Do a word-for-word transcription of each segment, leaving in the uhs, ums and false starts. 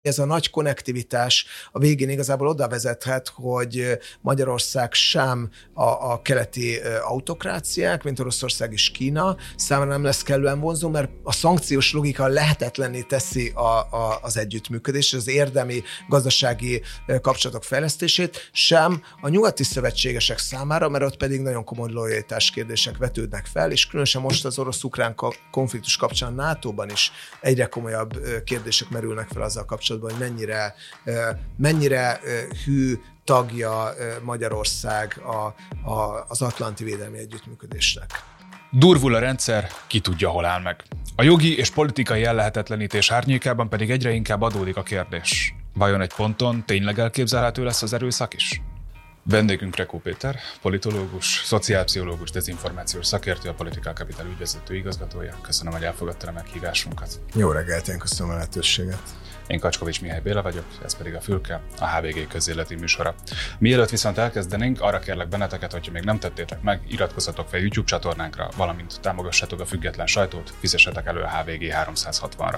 Ez a nagy konnektivitás a végén igazából oda vezethet, hogy Magyarország sem a, a keleti autokráciák, mint Oroszország és Kína számára nem lesz kellően vonzó, mert a szankciós logika lehetetlenné teszi a, a, az együttműködést, az érdemi gazdasági kapcsolatok fejlesztését, sem a nyugati szövetségesek számára, mert ott pedig nagyon komoly lojalitás kérdések vetődnek fel, és különösen most az orosz-ukrán konfliktus kapcsán nátóban is egyre komolyabb kérdések merülnek fel azzal kapcsolatban, hogy mennyire, mennyire hű tagja Magyarország a, a, az atlanti védelmi együttműködésnek. Durvul a rendszer, ki tudja, hol áll meg. A jogi és politikai ellehetetlenítés árnyékában pedig egyre inkább adódik a kérdés. Vajon egy ponton tényleg elképzelhető lesz az erőszak is? Vendégünk Rekó Péter, politológus, szociálpszichológus, dezinformációs szakértő, a Political Capital ügyvezető igazgatója. Köszönöm, hogy elfogadta a meghívásunkat. Jó reggelt, én köszönöm a lehetőséget. Én Kacskovics Mihály Béla vagyok, ez pedig a Fülke, a há vé gé közéleti műsora. Mielőtt viszont elkezdenénk, arra kérlek benneteket, hogyha még nem tettétek meg, iratkozzatok fel YouTube csatornánkra, valamint támogassátok a független sajtót, fizessetek elő a há vé gé háromszázhatvanra.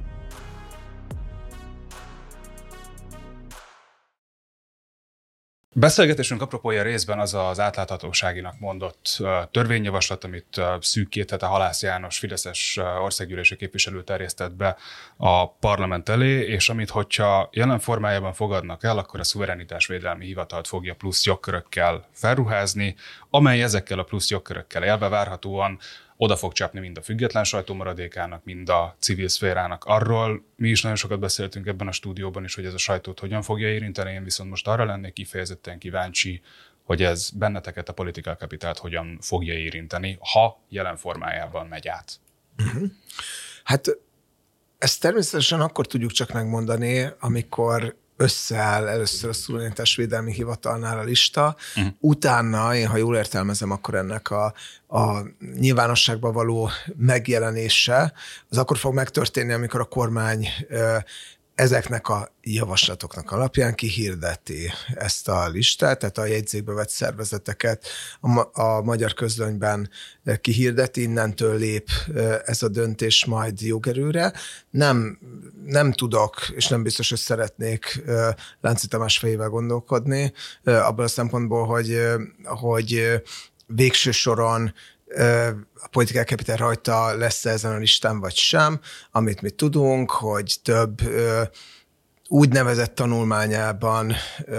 Beszélgetésünk apropója részben az az átláthatóságinak mondott uh, törvényjavaslat, amit uh, szűk két hete Halász János fideszes uh, országgyűlési képviselő terjesztett be a parlament elé, és amit, hogyha jelen formájában fogadnak el, akkor a szuverenitásvédelmi hivatalt fogja plusz jogkörökkel felruházni, amely ezekkel a plusz jogkörökkel élve várhatóan oda fog csapni mind a független sajtó maradékának, mind a civil szférának. Arról mi is nagyon sokat beszéltünk ebben a stúdióban is, hogy ez a sajtót hogyan fogja érinteni, én viszont most arra lennék kifejezetten kíváncsi, hogy ez benneteket, a Political Capitalt hogyan fogja érinteni, ha jelen formájában megy át. Uh-huh. Hát ezt természetesen akkor tudjuk csak megmondani, amikor összeáll először a szuverenitásvédelmi hivatalnál a lista, uh-huh. utána, én ha jól értelmezem, akkor ennek a, a nyilvánosságban való megjelenése, az akkor fog megtörténni, amikor a kormány ezeknek a javaslatoknak alapján kihirdeti ezt a listát, tehát a jegyzékbe vett szervezeteket a, a magyar közlönyben kihirdeti, innentől lép ez a döntés majd jogerőre. Nem, nem tudok, és nem biztos, hogy szeretnék Lánci Tamás fejével gondolkodni, abban a szempontból, hogy, hogy végső soron a Political Capital rajta lesz ezen a listán, vagy sem. Amit mi tudunk, hogy több úgynevezett tanulmányában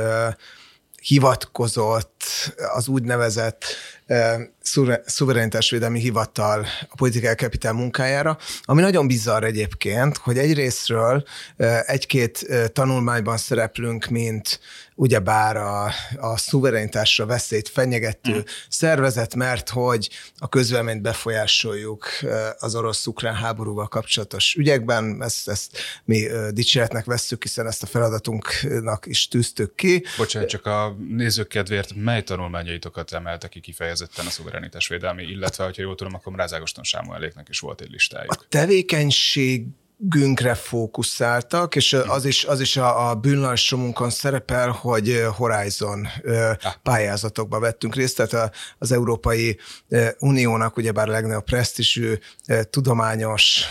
hivatkozott az úgynevezett szuverenitásvédelmi hivatal a Political Capital munkájára, ami nagyon bizarr egyébként, hogy egyrésztről egy-két tanulmányban szereplünk, mint ugyebár a, a szuverenitásra veszélyt fenyegető mm. szervezet, mert hogy a közvéleményt befolyásoljuk az orosz-ukrán háborúval kapcsolatos ügyekben. Ezt, ezt mi dicséretnek vesszük, hiszen ezt a feladatunknak is tűztük ki. Bocsánat, csak a nézők kedvéért, mely tanulmányaitokat emeltek ki kifejezetten a szuverenitásvédelmi, illetve, hogyha jól tudom, akkor Mráz Ágoston Sámueléknek is volt egy listájuk. A tevékenység günkre fókuszáltak, és az is, az is a, a bűnlancsomуnkon szerepel, hogy Horizon pályázatokba vettünk részt, tehát az Európai Uniónak ugyebár a legnagyobb presztízsű tudományos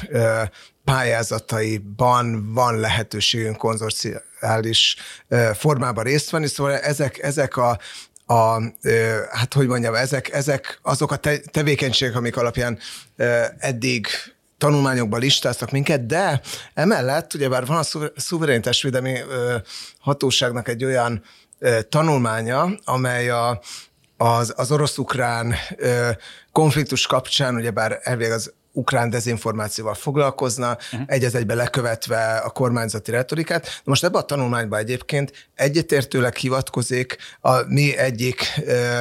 pályázataiban van lehetőségünk konzorciális formában részt venni, szóval ezek, ezek a A, hát hogy mondjam, ezek, ezek azok a te, tevékenységek, amik alapján eddig tanulmányokban listáztak minket, de emellett ugyebár van a szuverenitásvédelmi hatóságnak egy olyan tanulmánya, amely a, az, az orosz-ukrán konfliktus kapcsán, ugyebár elvég az ukrán dezinformációval foglalkozna, uh-huh. egy az egyben lekövetve a kormányzati retorikát. De most ebben a tanulmányban egyébként egyetértőleg hivatkozik a mi egyik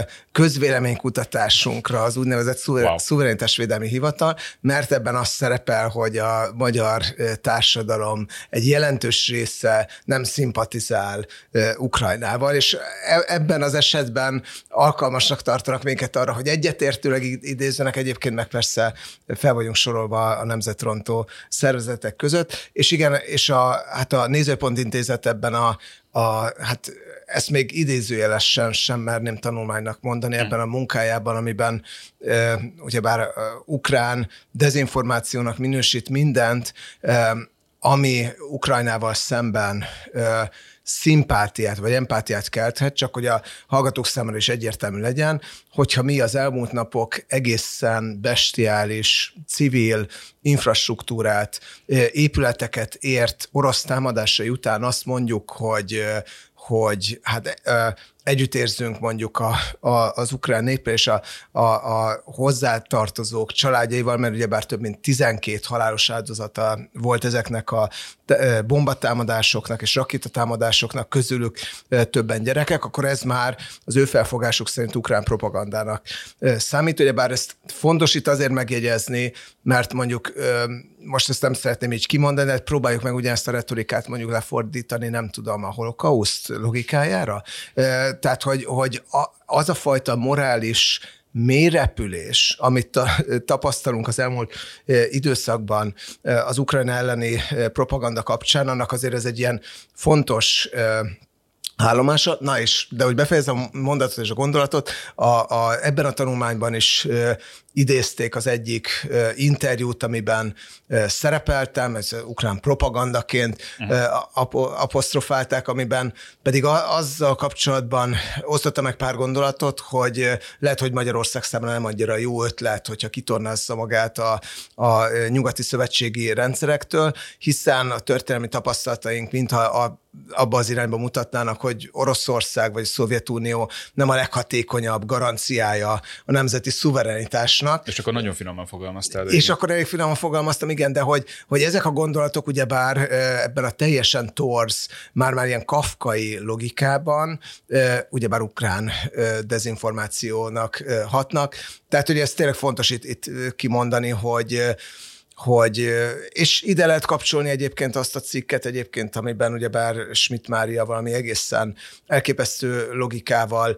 közvéleménykutatásunkra, az úgynevezett szuver- wow. szuverenitásvédelmi hivatal, mert ebben az szerepel, hogy a magyar társadalom egy jelentős része nem szimpatizál Ukrajnával, és ebben az esetben alkalmasnak tartanak minket arra, hogy egyetértőleg idézzenek, egyébként meg persze fel vagyunk sorolva a nemzetrontó szervezetek között, és igen, és a, hát a Nézőpont Intézet ebben a, a hát ezt még idézőjelesen sem merném tanulmánynak mondani ebben a munkájában, amiben e, ugyebár e, ukrán dezinformációnak minősít mindent, e, ami Ukrajnával szemben szimpátiát vagy empátiát kelthet, csak hogy a hallgatók számára is egyértelmű legyen, hogyha mi az elmúlt napok egészen bestiális civil infrastruktúrát, épületeket ért orosz támadásai után azt mondjuk, hogy, hogy hát együtt érzünk mondjuk a, a, az ukrán néppel és a, a, a hozzátartozók családjaival, mert ugyebár több mint tizenkét halálos áldozata volt ezeknek a bombatámadásoknak és rakétatámadásoknak, közülük többen gyerekek, akkor ez már az ő felfogásuk szerint ukrán propagandának számít. Ugyebár ezt fontos itt azért megjegyezni, mert mondjuk most ezt nem szeretném így kimondani, de próbáljuk meg ugyanezt a retorikát mondjuk lefordítani, nem tudom, a holokauszt logikájára. Tehát, hogy, hogy az a fajta morális mélyrepülés, amit tapasztalunk az elmúlt időszakban az Ukrajna elleni propaganda kapcsán, annak azért ez egy ilyen fontos állomása. Na és, de hogy befejezem a mondatot és a gondolatot, a, a, ebben a tanulmányban is e, idézték az egyik e, interjút, amiben e, szerepeltem, ez ukrán propagandaként e, ap, apostrofálták, amiben pedig a, azzal kapcsolatban osztottam meg pár gondolatot, hogy e, lehet, hogy Magyarország számára nem annyira jó ötlet, hogyha kitornázza magát a, a nyugati szövetségi rendszerektől, hiszen a történelmi tapasztalataink mintha a abba az irányba mutatnának, hogy Oroszország vagy a Szovjetunió nem a leghatékonyabb garanciája a nemzeti szuverenitásnak. És akkor nagyon finoman fogalmaztál. És akkor elég finoman fogalmaztam, igen, de hogy, hogy ezek a gondolatok ugyebár ebben a teljesen torz, már-már ilyen kafkai logikában, ugyebár ukrán dezinformációnak hatnak. Tehát ugye ez tényleg fontos itt, itt kimondani, hogy hogy, és ide lehet kapcsolni egyébként azt a cikket egyébként, amiben ugyebár Schmidt Mária valami egészen elképesztő logikával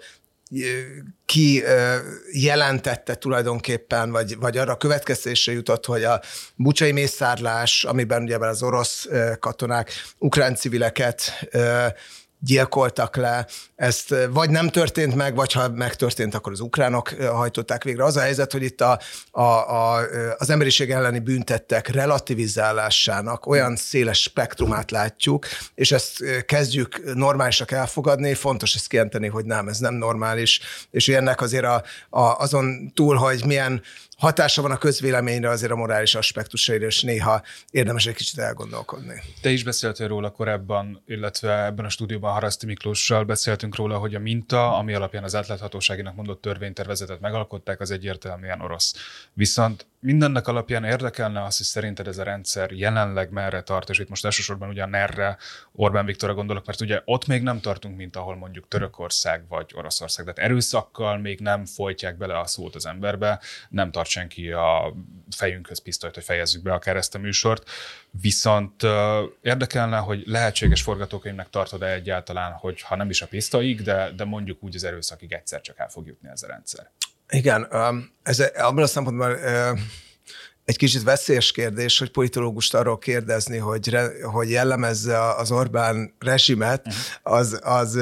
ki jelentette tulajdonképpen, vagy, vagy arra a következtésre jutott, hogy a bucsai mészárlás, amiben ugyebár az orosz katonák ukrán civileket gyilkoltak le, ezt vagy nem történt meg, vagy ha megtörtént, akkor az ukránok hajtották végre. Az a helyzet, hogy itt a, a, a, az emberiség elleni büntettek relativizálásának olyan széles spektrumát látjuk, és ezt kezdjük normálisak elfogadni, fontos ezt kijelenteni, hogy nem, ez nem normális, és ennek azért a, a, azon túl, hogy milyen hatása van a közvéleményre, azért a morális aspektusaira, és néha érdemes egy kicsit elgondolkodni. Te is beszéltél róla korábban, illetve ebben a stúdióban Haraszti Miklóssal beszéltünk róla, hogy a minta, ami alapján az átláthatóságinak mondott törvénytervezetet megalkották, az egyértelműen orosz. Viszont mindennek alapján érdekelne az, hogy szerinted ez a rendszer jelenleg merre tart, és itt most elsősorban ugyan erre Orbán Viktorra gondolok, mert ugye ott még nem tartunk, mint ahol mondjuk Törökország vagy Oroszország, tehát erőszakkal még nem folytják bele a szót az emberbe, nem tart senki a fejünkhöz pisztolyt, hogy fejezzük be akár ezt a műsort. Viszont uh, érdekelne, hogy lehetséges forgatókönyvnek tartod-e egyáltalán, hogy ha nem is a pisztolyig, de, de mondjuk úgy az erőszakig egyszer csak el fog jutni ez a rendszer. Igen, ez abban a szempontból egy kicsit veszélyes kérdés, hogy politológust arról kérdezni, hogy, re, hogy jellemezze az Orbán rezsimet, az, az,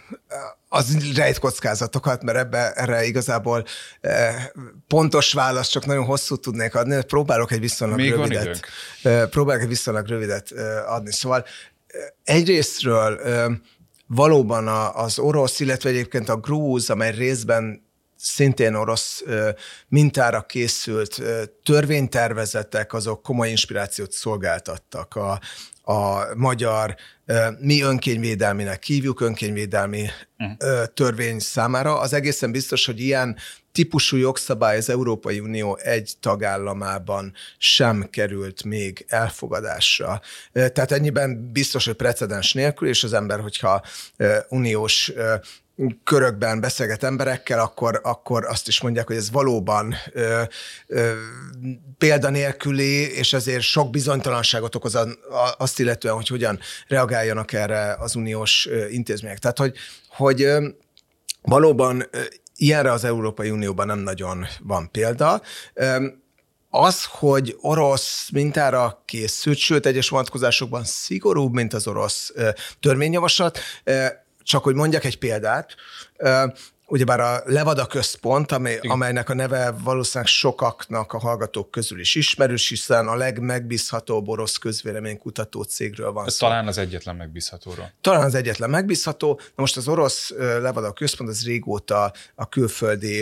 az rejt kockázatokat, mert ebbe, erre igazából pontos választ csak nagyon hosszú tudnék adni, próbálok egy viszonylag Még rövidet, próbálok egy viszonylag rövidet adni. Szóval egyrésztről valóban az orosz, illetve egyébként a grúz, amely részben szintén orosz mintára készült törvénytervezetek, azok komoly inspirációt szolgáltattak a, a magyar, mi önkényvédelminek hívjuk, önkényvédelmi uh-huh. törvény számára. Az egészen biztos, hogy ilyen típusú jogszabály az Európai Unió egy tagállamában sem került még elfogadásra. Tehát ennyiben biztos, hogy precedens nélkül, és az ember, hogyha uniós körökben beszélget emberekkel, akkor, akkor azt is mondják, hogy ez valóban ö, ö, példanélküli, és ezért sok bizonytalanságot okoz a, a, azt illetően, hogy hogyan reagáljanak erre az uniós ö, intézmények. Tehát, hogy, hogy ö, valóban ö, ilyenre az Európai Unióban nem nagyon van példa. Ö, Az, hogy orosz mintára készült, sőt, egyes vonatkozásokban szigorúbb, mint az orosz ö, törvényjavaslat, ö, csak hogy mondjak egy példát, ugyebár a Levada Központ, amely, amelynek a neve valószínűleg sokaknak a hallgatók közül is ismerős, hiszen a legmegbízhatóbb orosz közvéleménykutató cégről van szó. Talán az egyetlen megbízhatóról. Talán az egyetlen megbízható. Na most az orosz Levada Központ az régóta a külföldi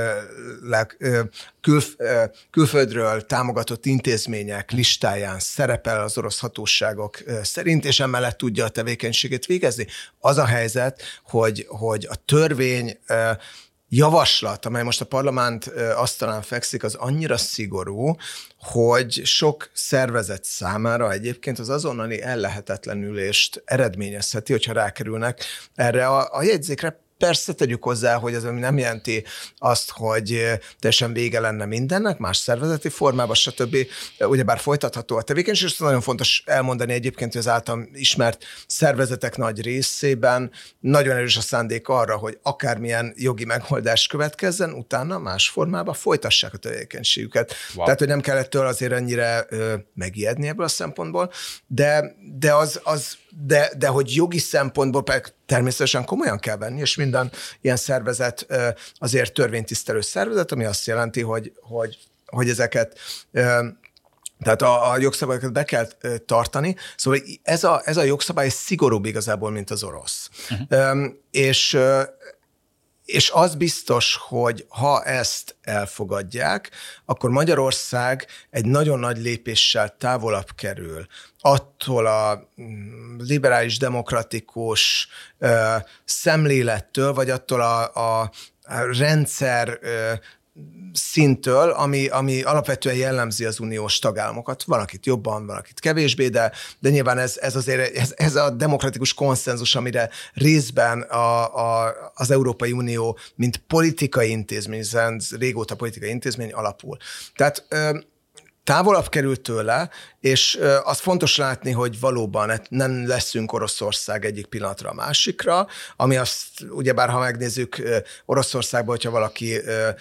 kül, külföldről támogatott intézmények listáján szerepel az orosz hatóságok szerint, és emellett tudja a tevékenységét végezni. Az a helyzet, hogy, hogy a törvény javaslat, amely most a parlament asztalán fekszik, az annyira szigorú, hogy sok szervezet számára egyébként az azonnali ellehetetlenülést eredményezheti, hogyha rákerülnek erre a, a jegyzékre. Persze tegyük hozzá, hogy ez nem jelenti azt, hogy teljesen vége lenne mindennek, más szervezeti formában, stb. Ugyebár folytatható a tevékenység, és nagyon fontos elmondani egyébként, hogy az általam ismert szervezetek nagy részében nagyon erős a szándék arra, hogy akármilyen jogi megoldás következzen, utána más formában folytassák a tevékenységüket. Wow. Tehát, hogy nem kell ettől azért ennyire ö, megijedni ebből a szempontból, de, de, az, az, de, de hogy jogi szempontból természetesen komolyan kell venni, és minden ilyen szervezet azért törvénytisztelő szervezet, ami azt jelenti, hogy, hogy, hogy ezeket, tehát a, a jogszabályokat be kell tartani. Szóval ez a, ez a jogszabály szigorúbb igazából, mint az orosz. Uh-huh. És És az biztos, hogy ha ezt elfogadják, akkor Magyarország egy nagyon nagy lépéssel távolabb kerül attól a liberális, demokratikus uh, szemlélettől, vagy attól a, a rendszer uh, szintől, ami, ami alapvetően jellemzi az uniós tagállamokat. Van, akit jobban, van, akit kevésbé, de, de nyilván ez, ez azért ez, ez a demokratikus konszenzus, amire részben a, a, az Európai Unió, mint politikai intézmény, régóta politikai intézmény alapul. Tehát távolabb került tőle, és az fontos látni, hogy valóban nem leszünk Oroszország egyik pillanatra a másikra, ami azt, ugyebár ha megnézzük Oroszországban, hogyha valaki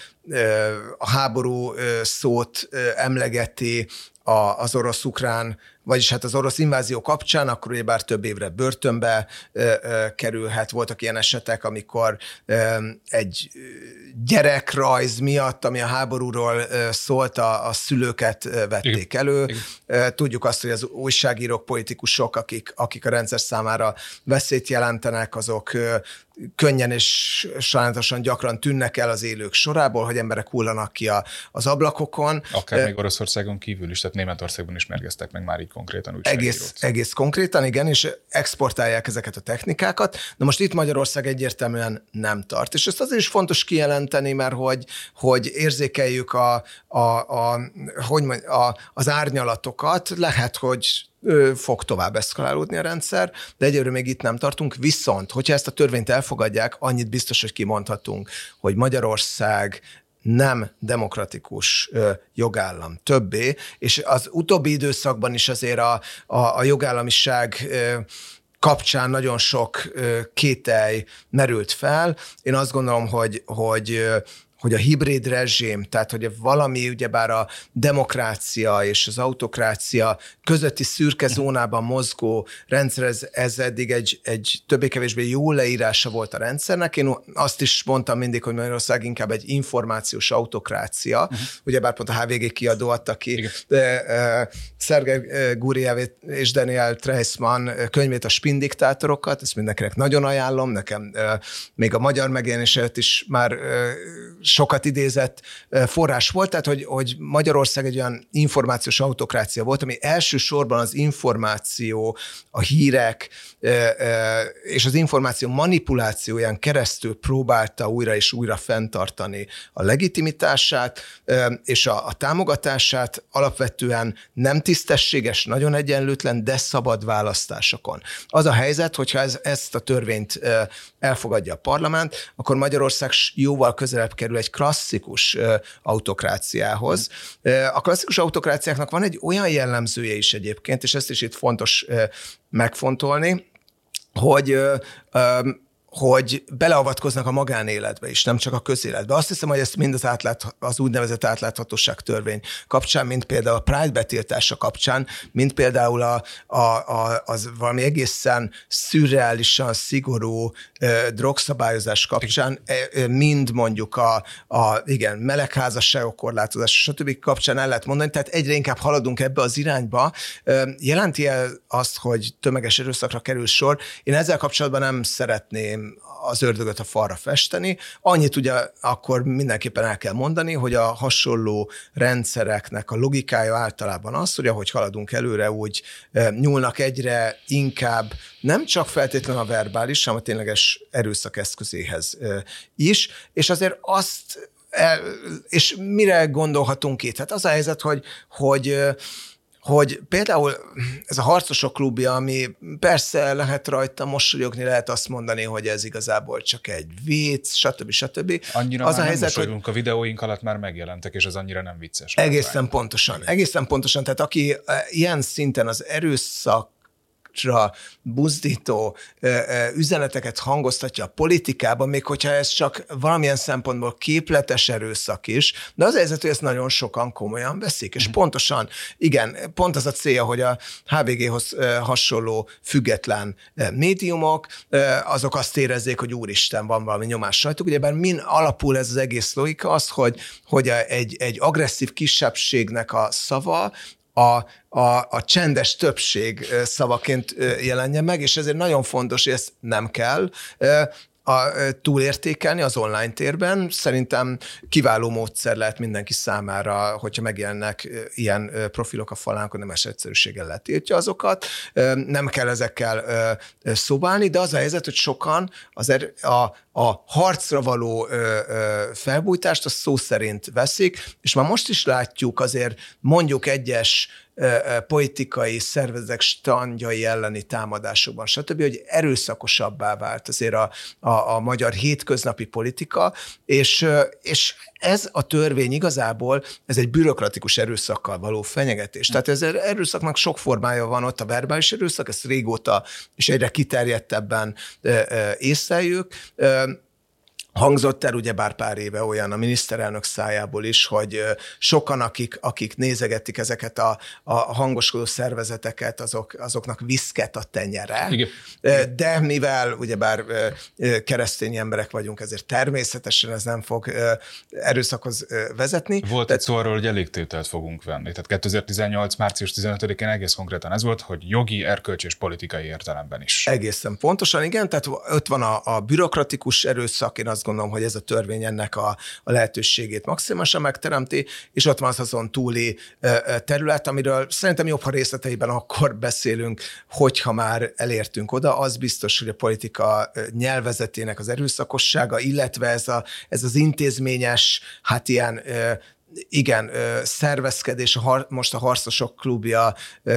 a háború szót emlegeti az orosz-ukrán, vagyis hát az orosz invázió kapcsán, akkor ugyebár több évre börtönbe kerülhet. Voltak ilyen esetek, amikor egy gyerekrajz miatt, ami a háborúról szólt, a, a szülőket vették elő. Igen. Tudjuk azt, hogy az újságírók, politikusok, akik, akik a rendszer számára veszélyt jelentenek, azok könnyen és sajnálatosan gyakran tűnnek el az élők sorából, hogy emberek hullanak ki a, az ablakokon. Akár még Oroszországon kívül is, tehát Németországban is mérgeztek meg már így konkrétan újságírót. Egész, egész konkrétan, igen, és exportálják ezeket a technikákat. Na most itt Magyarország egyértelműen nem tart. És ezt azért is fontos kijelenteni, mert hogy, hogy érzékeljük a, a, a, hogy mondj, a, az árnyalatokat. Lehet, hogy fog tovább eszkalálódni a rendszer, de egyelőre még itt nem tartunk. Viszont, hogyha ezt a törvényt elfogadják, annyit biztos, hogy kimondhatunk, hogy Magyarország nem demokratikus ö, jogállam többé, és az utóbbi időszakban is azért a, a, a jogállamiság ö, kapcsán nagyon sok ö, kételj merült fel. Én azt gondolom, hogy, hogy ö, hogy a hibrid rezsim, tehát hogy valami ugyebár a demokrácia és az autokrácia közötti szürke zónában mozgó rendszer, ez, ez eddig egy, egy többé-kevésbé jó leírása volt a rendszernek. Én azt is mondtam mindig, hogy Magyarország inkább egy információs autokrácia, uh-huh. ugyebár pont a há vé gé kiadó adta ki de, uh, Szergej Guriev és Daniel Treisman könyvét, a Spin-diktátorokat, ezt mindenkinek nagyon ajánlom, nekem uh, még a magyar megjelenés előtt is már uh, sokat idézett forrás volt, tehát hogy, hogy Magyarország egy olyan információs autokrácia volt, ami elsősorban az információ, a hírek és az információ manipulációján keresztül próbálta újra és újra fenntartani a legitimitását és a, a támogatását, alapvetően nem tisztességes, nagyon egyenlőtlen, de szabad választásokon. Az a helyzet, hogyha ez, ezt a törvényt elfogadja a parlament, akkor Magyarország jóval közelebb kerül egy klasszikus autokráciához. A klasszikus autokráciáknak van egy olyan jellemzője is egyébként, és ezt is itt fontos megfontolni, hogy hogy beleavatkoznak a magánéletbe is, nem csak a közéletbe. Azt hiszem, hogy ezt mind az, átlát, az úgynevezett átláthatóság törvény kapcsán, mint például a Pride betiltása kapcsán, mint például a, a, a, az valami egészen szürreálisan szigorú ö, drogszabályozás kapcsán, ö, mind mondjuk a, a igen, melegházasságok korlátozása, stb. Kapcsán el lehet mondani, tehát egyre inkább haladunk ebbe az irányba. Ö, jelenti el azt, hogy tömeges erőszakra kerül sor? Én ezzel kapcsolatban nem szeretném az ördögöt a falra festeni. Annyit ugye akkor mindenképpen el kell mondani, hogy a hasonló rendszereknek a logikája általában az, hogy ahogy haladunk előre, úgy nyúlnak egyre inkább nem csak feltétlenül a verbális, hanem a tényleges erőszak eszközéhez is, és azért azt, és mire gondolhatunk itt? Hát az a helyzet, hogy, hogy hogy például ez a harcosok klubja, ami persze lehet rajta mosolyogni, lehet azt mondani, hogy ez igazából csak egy vicc, stb. stb. Annyira az már a helyzet, nem mosolygunk, hogy a videóink alatt már megjelentek, és az annyira nem vicces. Egészen pontosan, egészen pontosan. Tehát aki ilyen szinten az erőszak buzdító üzeneteket hangoztatja a politikában, még hogyha ez csak valamilyen szempontból képletes erőszak is, de az helyzet, hogy ezt nagyon sokan komolyan veszik, és mm. pontosan, igen, pont az a célja, hogy a há vé géhoz hasonló független médiumok, azok azt érezzék, hogy úristen, van valami nyomás rajtuk, ugyebár min alapul ez az egész logika az, hogy, hogy egy, egy agresszív kisebbségnek a szava A, a, a csendes többség szavaként jelenjen meg, és ezért nagyon fontos, hogy ezt nem kell a, túlértékelni az online térben. Szerintem kiváló módszer lehet mindenki számára, hogyha megjelennek ilyen profilok a falán, akkor nemes egyszerűséggel letiltja azokat. Nem kell ezekkel szobálni, de az a helyzet, hogy sokan az er, a, a harcra való felbújtást azt szó szerint veszik, és már most is látjuk azért mondjuk egyes politikai szervezetek standjai elleni támadásokban, stb., hogy erőszakosabbá vált azért a, a, a magyar hétköznapi politika, és, és ez a törvény igazából, ez egy bürokratikus erőszakkal való fenyegetés. Tehát ez erőszaknak sok formája van, ott a verbális erőszak, ezt régóta és egyre kiterjedtebben észleljük. Hangzott el ugyebár pár éve olyan a miniszterelnök szájából is, hogy sokan, akik, akik nézegetik ezeket a, a hangoskodó szervezeteket, azok, azoknak viszket a tenyere. Igen. De mivel ugyebár keresztény emberek vagyunk, ezért természetesen ez nem fog erőszakhoz vezetni. Volt Tehát, egy szó arról, hogy elégtételt fogunk venni. Tehát kétezer-tizennyolc. március tizenötödikén egész konkrétan ez volt, hogy jogi, erkölcsi és politikai értelemben is. Egészen pontosan, igen. Tehát ott van a, a bürokratikus erőszak, én azt gondolom, hogy ez a törvény ennek a, a lehetőségét maximálisan megteremti, és ott van az azon túli terület, amiről szerintem jobb, ha részleteiben akkor beszélünk, hogyha már elértünk oda. Az biztos, hogy a politika nyelvezetének az erőszakossága, illetve ez, a, ez az intézményes, hát ilyen igen, szervezkedés, a har, most a harcosok klubja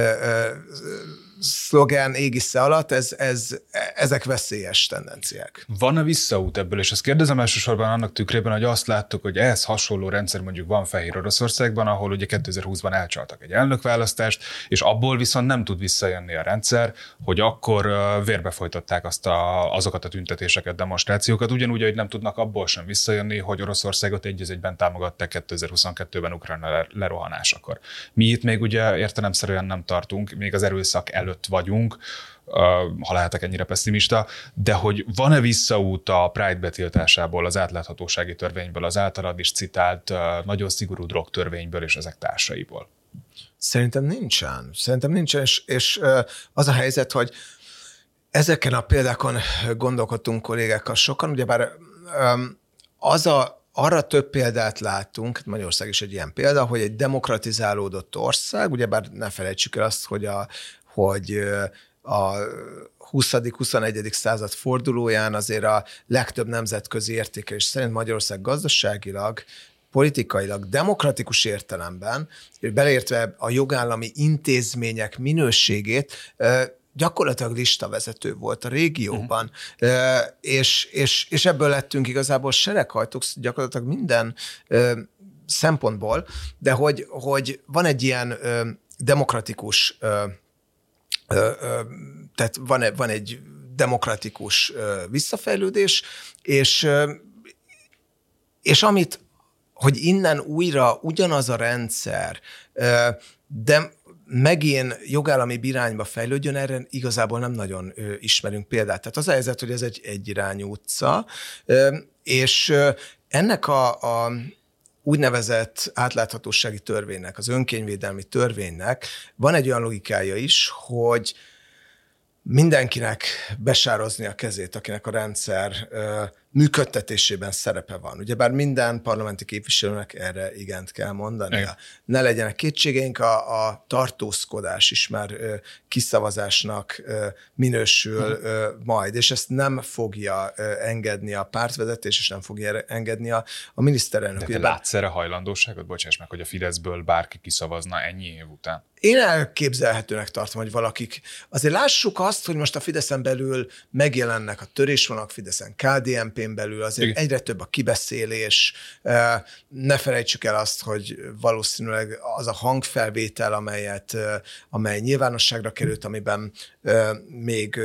szlogán égisze alatt, ez, ez, ezek veszélyes tendenciák. Van-e visszaút ebből? És azt kérdezem elsősorban annak tükrében, hogy azt láttuk, hogy ehhez hasonló rendszer mondjuk van Fehér Oroszországban, ahol ugye kétezer-húszban elcsaltak egy elnökválasztást, és abból viszont nem tud visszajönni a rendszer, hogy akkor vérbe folytatták azt a, azokat a tüntetéseket, demonstrációkat, ugyanúgy, hogy nem tudnak abból sem visszajönni, hogy Oroszországot egy az egyben támogatták kétezer-huszonkettőben Ukrajna lerohanásakor. Mi itt még ugye értelemszerűen nem tartunk, még az erőszak előtt vagyunk, ha lehetek ennyire pessimista, de hogy van-e visszaút a Pride betiltásából, az átláthatósági törvényből, az általad is citált nagyon szigorú drogtörvényből és ezek társaiból? Szerintem nincsen. Szerintem nincsen, és, és az a helyzet, hogy ezeken a példákon gondolkodtunk kollégákkal sokan, ugyebár az a arra több példát látunk, Magyarország is egy ilyen példa, hogy egy demokratizálódott ország, ugyebár ne felejtsük el azt, hogy a, hogy a huszadik-huszonegyedik század fordulóján azért a legtöbb nemzetközi értékelés szerint Magyarország gazdaságilag, politikailag, demokratikus értelemben, beleértve a jogállami intézmények minőségét, gyakorlatilag listavezető volt a régióban, uh-huh. és, és, és ebből lettünk igazából sereghajtók gyakorlatilag minden ö, szempontból, de hogy, hogy van egy ilyen ö, demokratikus, ö, ö, ö, tehát van, van egy demokratikus visszafejlődés, és, és amit, hogy innen újra ugyanaz a rendszer, de megint jogállami irányba fejlődjön, erre igazából nem nagyon ismerünk példát. Tehát az a helyzet, hogy ez egy egyirányú utca, és ennek a, a úgynevezett átláthatósági törvénynek, az önkényvédelmi törvénynek van egy olyan logikája is, hogy mindenkinek besározni a kezét, akinek a rendszer ö, működtetésében szerepe van. Ugyebár minden parlamenti képviselőnek erre igent kell mondania. Igen. Ne legyenek kétségeink, a, a tartózkodás is már ö, kiszavazásnak ö, minősül ö, majd, és ezt nem fogja ö, engedni a pártvezetés, és nem fogja engedni a, a miniszterelnök. De te Ugyebár... látsz erre hajlandóságot? Bocsáss meg, hogy a Fideszből bárki kiszavazna ennyi év után? Én elképzelhetőnek tartom, hogy valakik... Azért lássuk azt, hogy most a Fideszen belül megjelennek a törésvonalak, Fideszen ká dé en pén belül, azért igen, egyre több a kibeszélés. Ne felejtsük el azt, hogy valószínűleg az a hangfelvétel, amelyet, amely nyilvánosságra került, amiben még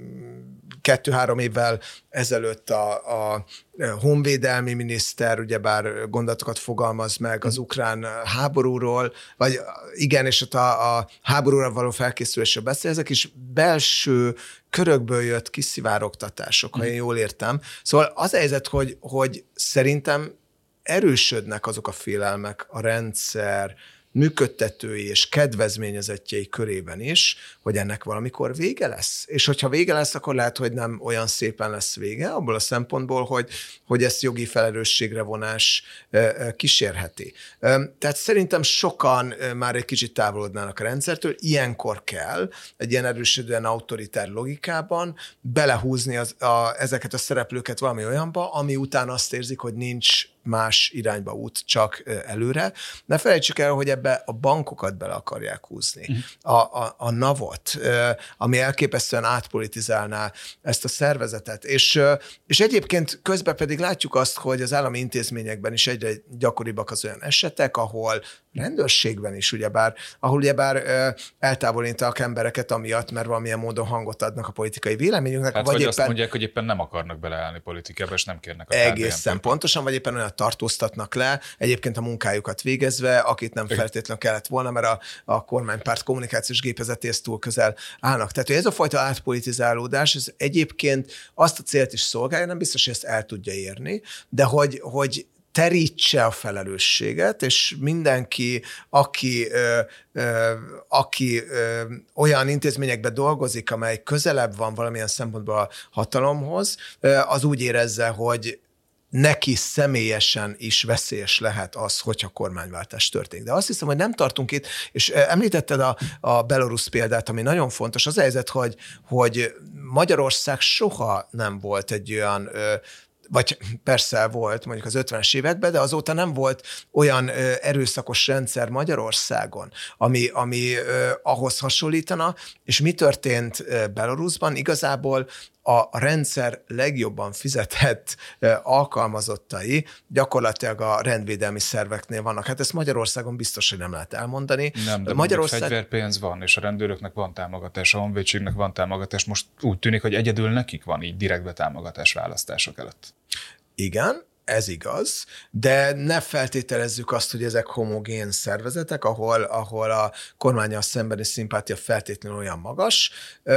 kettő-három évvel ezelőtt a, a honvédelmi miniszter ugyebár gondolatokat fogalmaz meg az ukrán háborúról, vagy igen, és ott a, a háborúra való felkészülésről beszél, ezek is belső körökből jött kiszivárogtatások, ha én jól értem. Szóval az a helyzet, hogy, hogy szerintem erősödnek azok a félelmek a rendszer működtetői és kedvezményezettjei körében is, hogy ennek valamikor vége lesz. És hogyha vége lesz, akkor lehet, hogy nem olyan szépen lesz vége, abból a szempontból, hogy, hogy ezt jogi felelősségre vonás kísérheti. Tehát szerintem sokan már egy kicsit távolodnának a rendszertől, ilyenkor kell egy ilyen erősödően autoritár logikában belehúzni az, a, ezeket a szereplőket valami olyanba, ami után azt érzik, hogy nincs más irányba út, csak előre. Ne felejtsük el, hogy ebbe a bankokat bele akarják húzni. A, a, a navot, ami elképesztően átpolitizálná ezt a szervezetet. És, és egyébként közben pedig látjuk azt, hogy az állami intézményekben is egyre gyakoribbak az olyan esetek, ahol rendőrségben is, ugyebár, ahol ugyebár eltávolítanak embereket amiatt, mert valamilyen módon hangot adnak a politikai véleményüknek. Hát vagy, vagy éppen, azt mondják, hogy éppen nem akarnak beleállni politikába, és nem kérnek a egészen pontosan, vagy éppen olyan tartóztatnak le, egyébként a munkájukat végezve, akit nem feltétlenül kellett volna, mert a, a kormánypárt kommunikációs gépezetéhez túl közel állnak. Tehát, hogy ez a fajta átpolitizálódás, ez egyébként azt a célt is szolgálja, nem biztos, hogy ezt el tudja érni, de hogy, hogy terítse a felelősséget, és mindenki, aki, ö, ö, aki ö, olyan intézményekben dolgozik, amely közelebb van valamilyen szempontból a hatalomhoz, ö, az úgy érezze, hogy neki személyesen is veszélyes lehet az, hogyha kormányváltás történik. De azt hiszem, hogy nem tartunk itt, és említetted a, a belorusz példát, ami nagyon fontos. Az a helyzet, hogy, hogy Magyarország soha nem volt egy olyan, vagy persze volt mondjuk az ötvenes években, de azóta nem volt olyan erőszakos rendszer Magyarországon, ami, ami ahhoz hasonlítana, és mi történt Belarusban? Igazából a rendszer legjobban fizetett alkalmazottai gyakorlatilag a rendvédelmi szerveknél vannak. Hát ezt Magyarországon biztos, hogy nem lehet elmondani. Nem, de Magyarország... fegyverpénz van, és a rendőröknek van támogatás, a honvédségnek van támogatás. Most úgy tűnik, hogy egyedül nekik van így direktbe támogatás választások előtt. Igen, ez igaz, de ne feltételezzük azt, hogy ezek homogén szervezetek, ahol, ahol a kormánnyal szembeni szimpátia feltétlenül olyan magas,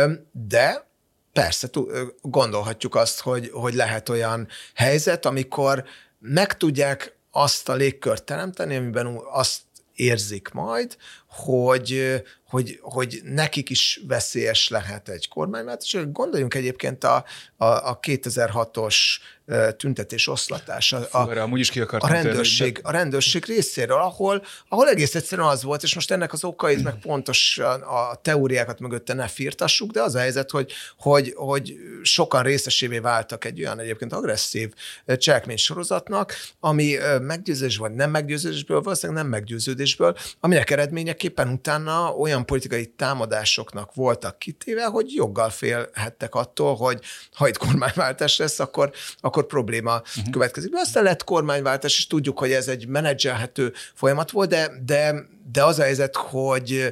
de persze, gondolhatjuk azt, hogy, hogy lehet olyan helyzet, amikor meg tudják azt a légkört teremteni, amiben azt érzik majd, hogy, hogy, hogy nekik is veszélyes lehet egy kormányváltás. Gondoljunk egyébként a, a, a kétezer-hatos tüntetés oszlatása a, Fúra, amúgy is ki a, rendőrség, de... a rendőrség részéről, ahol, ahol egész egyszerűen az volt, és most ennek az okait meg pontos a, a teóriákat mögötte ne firtassuk, de az a helyzet, hogy, hogy, hogy sokan részesévé váltak egy olyan egyébként agresszív cselekménysorozatnak, ami meggyőződés vagy nem meggyőződésből, valószínűleg nem meggyőződésből, aminek eredményeképpen utána olyan politikai támadásoknak voltak kitéve, hogy joggal félhettek attól, hogy ha itt kormányváltás lesz, akkor, akkor probléma uh-huh. következik. De aztán lett kormányváltás, és tudjuk, hogy ez egy menedzselhető folyamat volt, de, de, de az a helyzet, hogy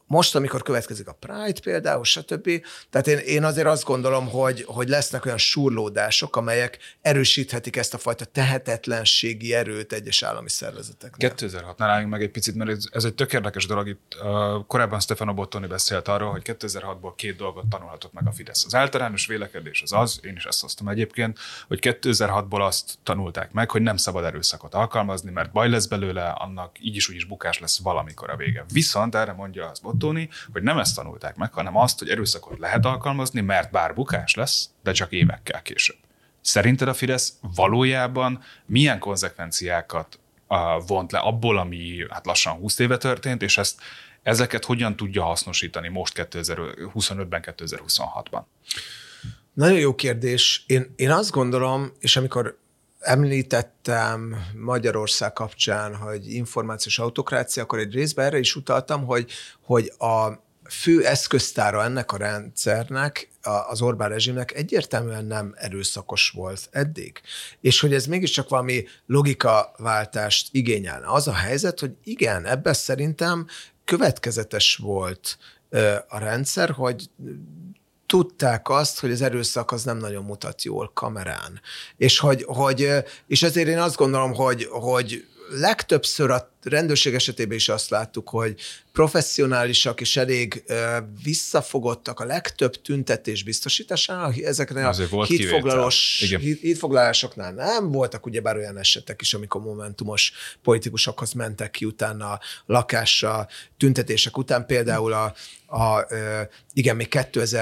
most, amikor következik a Pride például, stb. Tehát én, én azért azt gondolom, hogy, hogy lesznek olyan surlódások, amelyek erősíthetik ezt a fajta tehetetlenségi erőt egyes állami szervezeteknél. kétezer-hatnál álljunk meg egy picit, mert ez, ez egy tök érdekes dolog. Itt uh, korábban Stefano Bottoni beszélt arról, hogy kétezer-hatból két dolgot tanulhatott meg a Fidesz. Az általános vélekedés az az, én is ezt hoztam egyébként, hogy kétezer-hatból azt tanulták meg, hogy nem szabad erőszakot alkalmazni, mert baj lesz belőle, annak így is úgy is bukás lesz valamikor a vége. Viszont erre mondja az Bottoni, hogy nem ezt tanulták meg, hanem azt, hogy erőszakot lehet alkalmazni, mert bár bukás lesz, de csak évekkel később. Szerinted a Fidesz valójában milyen konzekvenciákat uh, vont le abból, ami hát lassan húsz éve történt, és ezt, ezeket hogyan tudja hasznosítani most kétezer-huszonötben, kétezer-huszonhatban? Nagyon jó kérdés. Én, én azt gondolom, és amikor említettem Magyarország kapcsán, hogy információs autokrácia, akkor egy részben erre is utaltam, hogy, hogy a fő eszköztára ennek a rendszernek, az Orbán rezsimnek egyértelműen nem erőszakos volt eddig. És hogy ez mégiscsak valami logikaváltást igényelne. Az a helyzet, hogy igen, ebben szerintem következetes volt a rendszer, hogy tudták azt, hogy az erőszak az nem nagyon mutat jól kamerán. És, hogy, hogy, és ezért én azt gondolom, hogy, hogy legtöbbször a rendőrség esetében is azt láttuk, hogy professzionálisak és elég uh, visszafogottak a legtöbb tüntetés biztosításánál, ezeknél a hídfoglalós, hídfoglalásoknál nem voltak, ugyebár olyan esetek is, amikor momentumos politikusokhoz mentek ki utána a lakásra, tüntetések után, például a, a uh, igen, még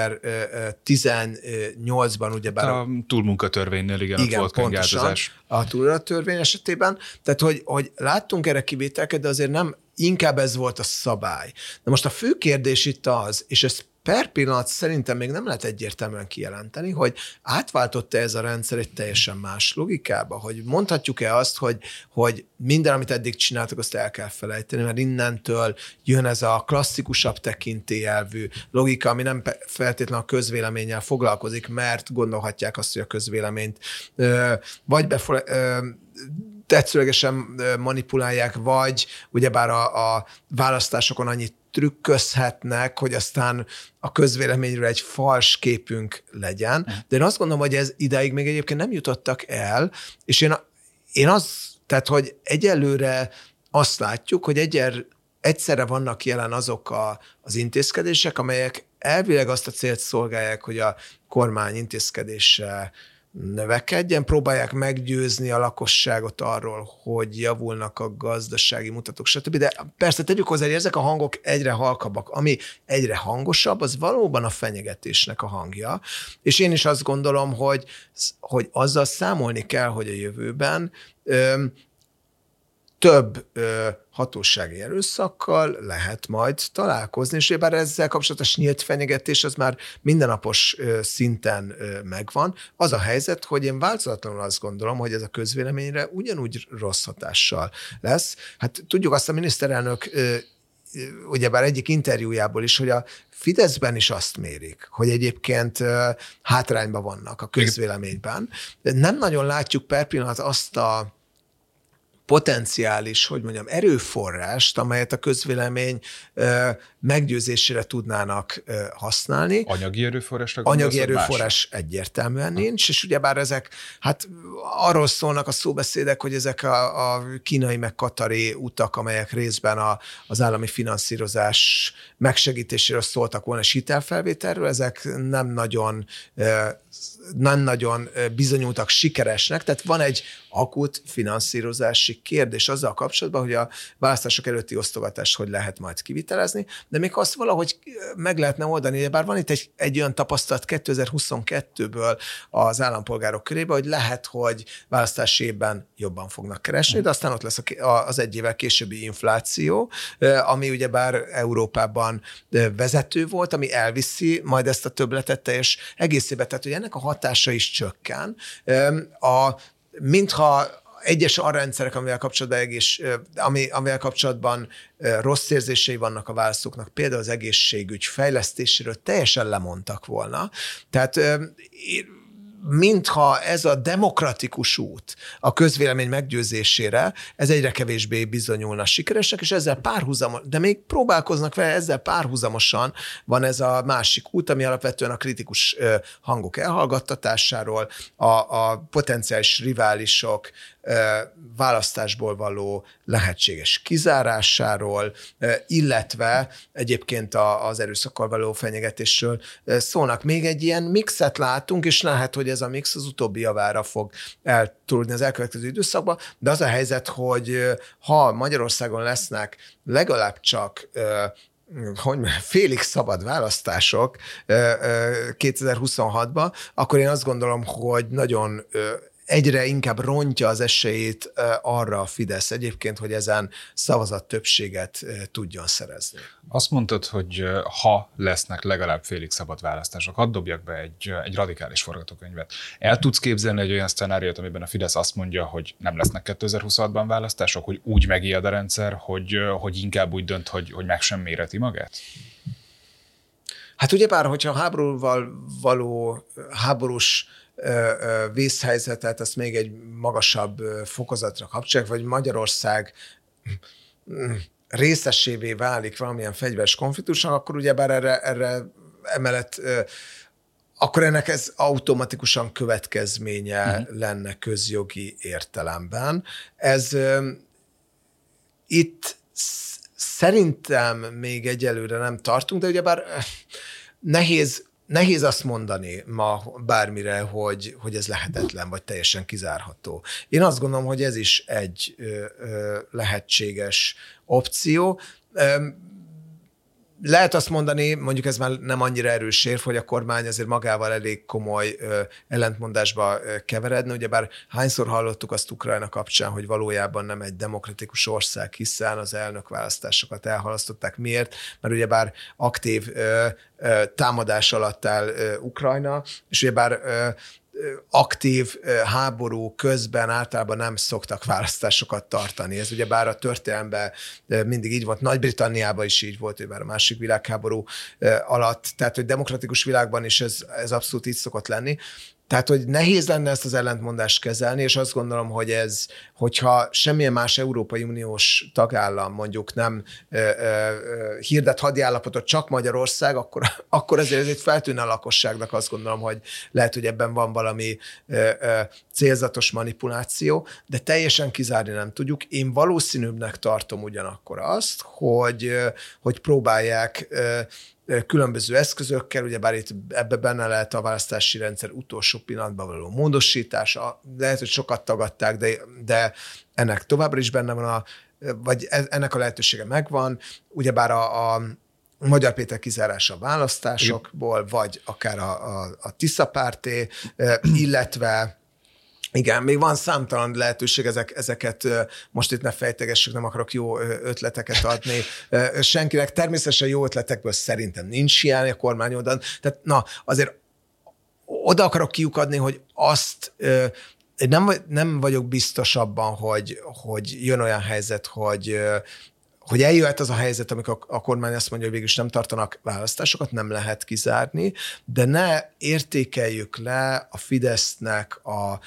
kétezer-tizennyolcban ugyebár a, a túlmunkatörvénynél igen, igen ott volt kengázás. A túlmunkatörvény esetében, tehát hogy, hogy láttunk erre kivételket, de azért nem, inkább ez volt a szabály. De most a fő kérdés itt az, és ezt per pillanat szerintem még nem lehet egyértelműen kijelenteni, hogy átváltott-e ez a rendszer egy teljesen más logikába, hogy mondhatjuk-e azt, hogy, hogy minden, amit eddig csináltak, azt el kell felejteni, mert innentől jön ez a klasszikusabb tekintélyelvű logika, ami nem feltétlenül a közvéleménnyel foglalkozik, mert gondolhatják azt, hogy a közvéleményt ö, vagy befole, ö, tetszőlegesen manipulálják, vagy ugyebár a, a választásokon annyit trükközhetnek, hogy aztán a közvéleményről egy fals képünk legyen. De én azt gondolom, hogy ez idáig még egyébként nem jutottak el, és én, én az, tehát, hogy egyelőre azt látjuk, hogy egyer, egyszerre vannak jelen azok a, az intézkedések, amelyek elvileg azt a célt szolgálják, hogy a kormány intézkedése növekedjen, próbálják meggyőzni a lakosságot arról, hogy javulnak a gazdasági mutatók, stb. De persze tegyük hozzá, hogy ezek a hangok egyre halkabbak. Ami egyre hangosabb, az valóban a fenyegetésnek a hangja. És én is azt gondolom, hogy, hogy azzal számolni kell, hogy a jövőben ö, több ö, hatósági erőszakkal lehet majd találkozni, és bár ezzel kapcsolatos nyílt fenyegetés az már mindennapos ö, szinten ö, megvan. Az a helyzet, hogy én változatlanul azt gondolom, hogy ez a közvéleményre ugyanúgy rossz hatással lesz. Hát tudjuk azt a miniszterelnök ö, ugyebár egyik interjújából is, hogy a Fideszben is azt mérik, hogy egyébként ö, hátrányban vannak a közvéleményben. De nem nagyon látjuk per pillanat azt a potenciális, hogy mondjam, erőforrást, amelyet a közvélemény ö, meggyőzésére tudnának ö, használni. Anyagi erőforrásra? Anyagi erőforrás másra? Egyértelműen ha. nincs, és ugyebár ezek, hát arról szólnak a szóbeszédek, hogy ezek a, a kínai meg katari utak, amelyek részben a, az állami finanszírozás megsegítéséről szóltak volna, és hitelfelvételről, ezek nem nagyon, ö, nem nagyon bizonyultak sikeresnek, tehát van egy akut finanszírozási kérdés azzal kapcsolatban, hogy a választások előtti osztogatást hogy lehet majd kivitelezni, de még azt valahogy meg lehetne oldani, bár van itt egy, egy olyan tapasztalat kétezer-huszonkettőből az állampolgárok körében, hogy lehet, hogy választási évben jobban fognak keresni, de aztán ott lesz az egy évvel későbbi infláció, ami ugyebár Európában vezető volt, ami elviszi majd ezt a többletet teljes egészébe, tehát hogy ennek a hatása is csökken. A mintha egyes arrendszerek, amivel kapcsolatban, egész, ami, amivel kapcsolatban rossz érzései vannak a választóknak, például az egészségügy fejlesztéséről teljesen lemondtak volna. Tehát mintha ez a demokratikus út a közvélemény meggyőzésére, ez egyre kevésbé bizonyulna sikeresnek, és ezzel párhuzamos, de még próbálkoznak vele, ezzel párhuzamosan van ez a másik út, ami alapvetően a kritikus hangok elhallgattatásáról, a, a potenciális riválisok választásból való lehetséges kizárásáról, illetve egyébként az erőszakkal való fenyegetésről szólnak. Még egy ilyen mixet látunk, és lehet, hogy ez a mix az utóbbi javára fog eltúlni az elkövetkező időszakban, de az a helyzet, hogy ha Magyarországon lesznek legalább csak hogy félig szabad választások kétezer-huszonhatban, akkor én azt gondolom, hogy nagyon egyre inkább rontja az esélyét arra a Fidesz egyébként, hogy ezen szavazat többséget tudjon szerezni. Azt mondtad, hogy ha lesznek legalább félig szabad választások, hadd dobjak be egy, egy radikális forgatókönyvet. El tudsz képzelni egy olyan szcenáriót, amiben a Fidesz azt mondja, hogy nem lesznek kétezer-huszonhatban választások, hogy úgy megijed a rendszer, hogy, hogy inkább úgy dönt, hogy, hogy meg sem méreti magát? Hát ugyebár, hogyha háborúval való háborús vészhelyzetet, ezt még egy magasabb fokozatra kapcsolják, vagy Magyarország részesévé válik valamilyen fegyveres konfliktusnak, akkor ugyebár erre, erre emellett, akkor ennek ez automatikusan következménye uh-huh. lenne közjogi értelemben. Ez itt szerintem még egyelőre nem tartunk, de ugyebár nehéz Nehéz azt mondani ma bármire, hogy, hogy ez lehetetlen, vagy teljesen kizárható. Én azt gondolom, hogy ez is egy ö, ö, lehetséges opció. Ö, Lehet azt mondani, mondjuk ez már nem annyira erős érv, hogy a kormány azért magával elég komoly ö, ellentmondásba ö, keveredne. Ugyebár hányszor hallottuk azt Ukrajna kapcsán, hogy valójában nem egy demokratikus ország, hiszen az elnökválasztásokat elhalasztották. Miért? Mert ugyebár aktív ö, ö, támadás alatt áll ö, Ukrajna, és ugyebár ö, aktív háború közben általában nem szoktak választásokat tartani. Ez ugyebár a történelemben mindig így volt, Nagy-Britanniában is így volt, ugyebár a másik világháború alatt, tehát hogy demokratikus világban is ez, ez abszolút így szokott lenni. Tehát, hogy nehéz lenne ezt az ellentmondást kezelni, és azt gondolom, hogy ez, hogyha semmilyen más Európai Uniós tagállam mondjuk nem ö, ö, hirdet hadiállapotot, csak Magyarország, akkor, akkor azért ez egy feltűnne a lakosságnak, azt gondolom, hogy lehet, hogy ebben van valami ö, ö, célzatos manipuláció, de teljesen kizárni nem tudjuk. Én valószínűbbnek tartom ugyanakkor azt, hogy, hogy próbálják ö, különböző eszközökkel, ugyebár itt ebbe benne lehet a választási rendszer utolsó pillanatban való módosítása, lehet, hogy sokat tagadták, de, de ennek továbbra is benne van, a, vagy ennek a lehetősége megvan, ugyebár a, a Magyar Péter kizárása a választásokból, vagy akár a, a, a Tisza párté, illetve igen, még van számtalan lehetőség, ezek, ezeket most itt ne fejtegessük, nem akarok jó ötleteket adni senkinek. Természetesen jó ötletekből szerintem nincs hiány a kormány oldalon. Tehát na, azért oda akarok kiukadni, hogy azt nem, nem vagyok biztos abban, hogy, hogy jön olyan helyzet, hogy hogy eljöhet az a helyzet, amikor a kormány azt mondja, hogy végülis nem tartanak választásokat, nem lehet kizárni, de ne értékeljük le a Fidesznek a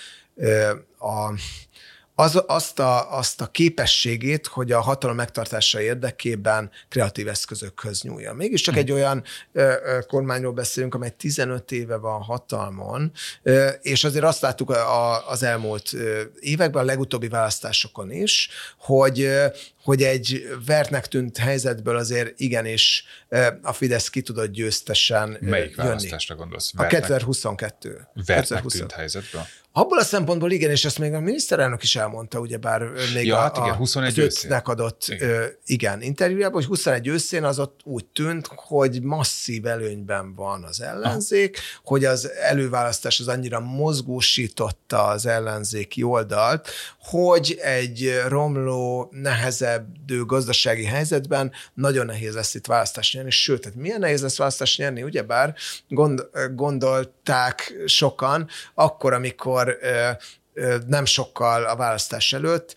A, az, azt, a, azt a képességét, hogy a hatalom megtartása érdekében kreatív eszközökhöz nyúlja. Mégiscsak hmm. egy olyan ö, ö, kormányról beszélünk, amely tizenöt éve van hatalmon, ö, és azért azt láttuk a, az elmúlt ö, években, a legutóbbi választásokon is, hogy, ö, hogy egy vertnek tűnt helyzetből azért igenis ö, a Fidesz ki tudott győztesen ö, Melyik jönni. Választásra gondolsz? A kétezer-huszonkettő. Vertnek tűnt helyzetből? Abból a szempontból igen, és ezt még a miniszterelnök is elmondta, ugyebár még ja, a, hát igen, huszonegy ötnek adott igen. igen, interjújában, hogy huszonegy őszén az ott úgy tűnt, hogy masszív előnyben van az ellenzék, ah. hogy az előválasztás az annyira mozgósította az ellenzéki oldalt, hogy egy romló, nehezebbdő gazdasági helyzetben nagyon nehéz lesz itt választást nyerni, sőt, tehát milyen nehéz lesz választást nyerni, ugyebár gond, gondolták sokan, akkor, amikor nem sokkal a választás előtt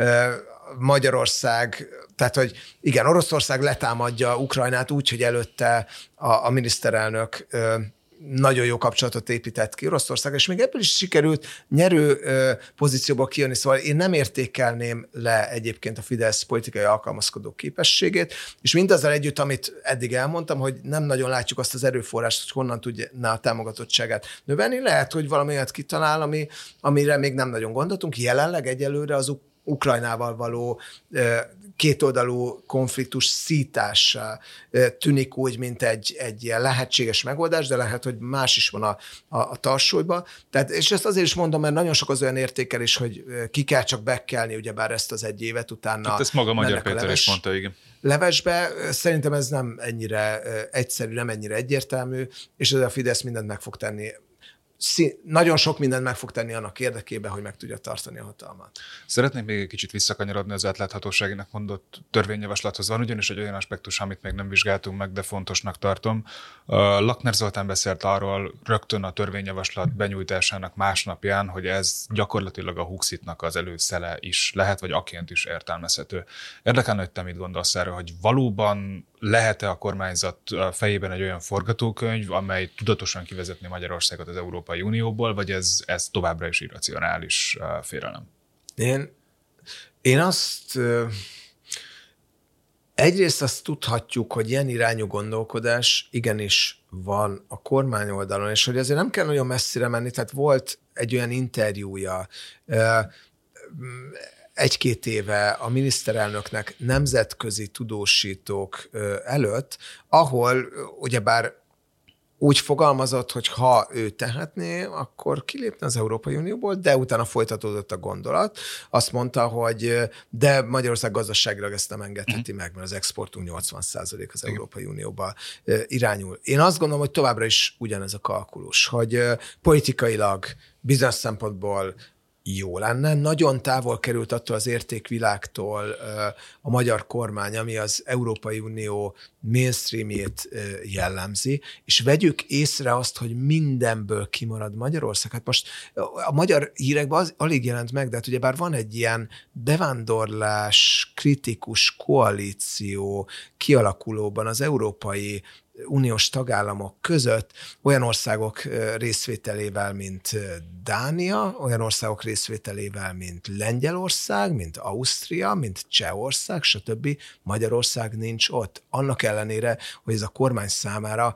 Magyarország, tehát hogy igen, Oroszország letámadja Ukrajnát úgy, hogy előtte a, a miniszterelnök nagyon jó kapcsolatot épített ki Oroszország, és még ebből is sikerült nyerő pozícióba kijönni, szóval én nem értékelném le egyébként a Fidesz politikai alkalmazkodó képességét, és mindazzal együtt, amit eddig elmondtam, hogy nem nagyon látjuk azt az erőforrást, hogy honnan tudná a támogatottságát növelni, lehet, hogy valami olyat kitalál, ami, amire még nem nagyon gondoltunk. Jelenleg egyelőre az Ukrajnával való kétoldalú konfliktus szítása tűnik úgy, mint egy, egy ilyen lehetséges megoldás, de lehet, hogy más is van a, a, a tarsolyban. Tehát, és ezt azért is mondom, mert nagyon sok az olyan értékelés, hogy ki kell csak bekkelni, ugyebár ezt az egy évet utána. Hát ezt maga Magyar Péter is mondta, igen. Levesbe. Szerintem ez nem ennyire egyszerű, nem ennyire egyértelmű, és ez a Fidesz mindent meg fog tenni. Szín, nagyon sok mindent meg fog tenni annak érdekében, hogy meg tudja tartani a hatalmat. Szeretnék még egy kicsit visszakanyarodni az átláthatóságinak mondott törvényjavaslathoz. Van ugyanis egy olyan aspektus, amit még nem vizsgáltunk meg, de fontosnak tartom. Lakner Zoltán beszélt arról rögtön a törvényjavaslat benyújtásának másnapján, hogy ez gyakorlatilag a Huxitnak az előszele is lehet, vagy aként is értelmezhető. Érdekelne, hogy te mit gondolsz erről, hogy valóban lehet-e a kormányzat fejében egy olyan forgatókönyv, amely tudatosan kivezetni Magyarországot az Európai Unióból, vagy ez, ez továbbra is irracionális félelem? Én, én azt egyrészt azt tudhatjuk, hogy ilyen irányú gondolkodás igenis van a kormány oldalon, és hogy azért nem kell nagyon messzire menni, tehát volt egy olyan interjúja egy-két éve a miniszterelnöknek nemzetközi tudósítók előtt, ahol ugyebár úgy fogalmazott, hogy ha ő tehetné, akkor kilépne az Európai Unióból, de utána folytatódott a gondolat. Azt mondta, hogy de Magyarország gazdaságilag ezt nem engedheti meg, mert az exportunk nyolcvan százalék az Európai Unióba irányul. Én azt gondolom, hogy továbbra is ugyanez a kalkulus, hogy politikailag bizonyos szempontból jó lenne. Nagyon távol került attól az értékvilágtól a magyar kormány, ami az Európai Unió mainstreamjét jellemzi, és vegyük észre azt, hogy mindenből kimarad Magyarország. Hát most a magyar hírekben az alig jelent meg, de hát ugyebár van egy ilyen bevándorlás kritikus koalíció kialakulóban az európai uniós tagállamok között, olyan országok részvételével, mint Dánia, olyan országok részvételével, mint Lengyelország, mint Ausztria, mint Csehország, stb. Magyarország nincs ott. Annak ellenére, hogy ez a kormány számára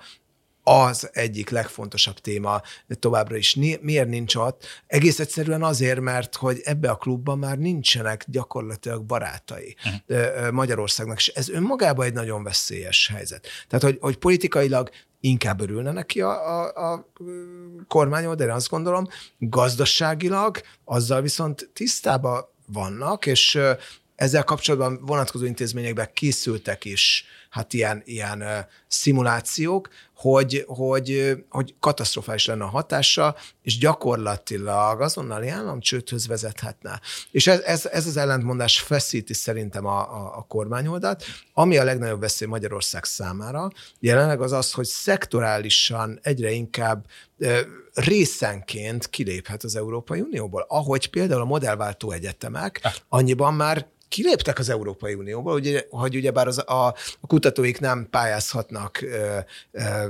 az egyik legfontosabb téma továbbra is. Miért nincs ott? Egész egyszerűen azért, mert hogy ebbe a klubban már nincsenek gyakorlatilag barátai uh-huh. Magyarországnak, és ez önmagában egy nagyon veszélyes helyzet. Tehát, hogy, hogy politikailag inkább örülne neki a, a, a kormányon, de én azt gondolom, gazdaságilag azzal viszont tisztában vannak, és ezzel kapcsolatban vonatkozó intézményekben készültek is hát ilyen, ilyen uh, szimulációk, hogy, hogy, hogy katasztrofális lenne a hatása, és gyakorlatilag azonnali államcsődhöz vezethetne. És ez, ez, ez az ellentmondás feszíti szerintem a, a, a kormányoldalt. Ami a legnagyobb veszély Magyarország számára jelenleg az az, hogy szektorálisan egyre inkább uh, részenként kiléphet az Európai Unióból. Ahogy például a modellváltó egyetemek annyiban már kiléptek az Európai Unióból, ugye, hogy ugyebár az, a, a kutatóik nem pályázhatnak ö, ö,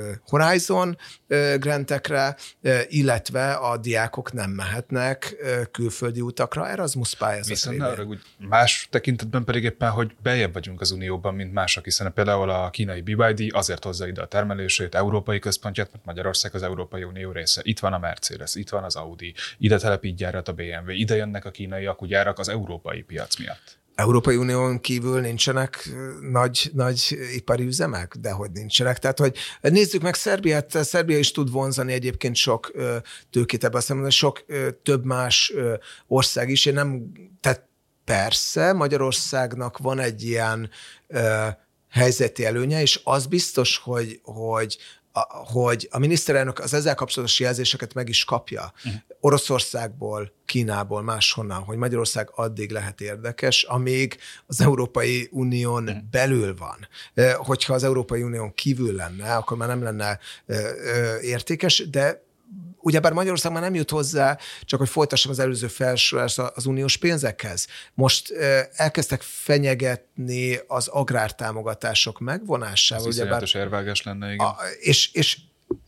Horizon ö, grantekre, ö, illetve a diákok nem mehetnek ö, külföldi utakra Erasmus pályázatra. Viszont más tekintetben pedig éppen, hogy beljebb vagyunk az Unióban, mint mások, hiszen például a kínai bé ipszilon dé azért hozza ide a termelését, európai központját, mert Magyarország az Európai Unió része. Itt van a Mercedes, itt van az Audi, ide telepít gyárat a bé em vé, ide jönnek a kínai akugyárak az európai piac miatt. Európai Unión kívül nincsenek nagy, nagy ipari üzemek? Dehogy nincsenek. Tehát, hogy nézzük meg Szerbiát, Szerbia is tud vonzani egyébként sok tőkét ebben a szemben, sok több más ország is. Én nem, tehát persze Magyarországnak van egy ilyen helyzeti előnye, és az biztos, hogy, hogy A, hogy a miniszterelnök az ezzel kapcsolatos jelzéseket meg is kapja. Uh-huh. Oroszországból, Kínából, máshonnan, hogy Magyarország addig lehet érdekes, amíg az Európai Unión uh-huh. belül van. Hogyha az Európai Unión kívül lenne, akkor már nem lenne értékes, de ugyebár Magyarország már nem jut hozzá, csak hogy folytassam az előző felsorolást az uniós pénzekhez. Most elkezdtek fenyegetni az agrártámogatások megvonásával. Ez iszonyatos érvágás lenne, igen. A, és, és